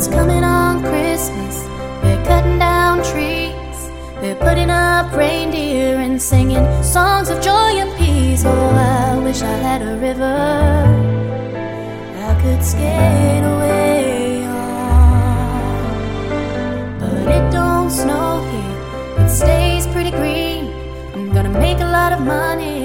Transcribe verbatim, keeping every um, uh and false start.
It's coming on Christmas. They're cutting down trees. They're putting up reindeer and singing songs of joy and peace. Oh, I wish I had a river I could skate away on. But it don't snow here. It stays pretty green. I'm gonna make a lot of money